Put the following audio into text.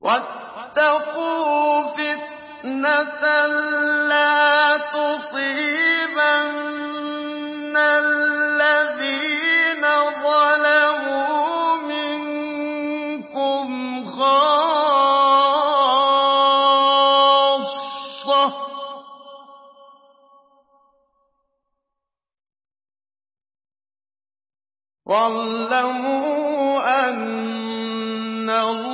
واتقوا فتنة لا تصيبن الذين ظلموا منكم خاصة واعلموا أن الله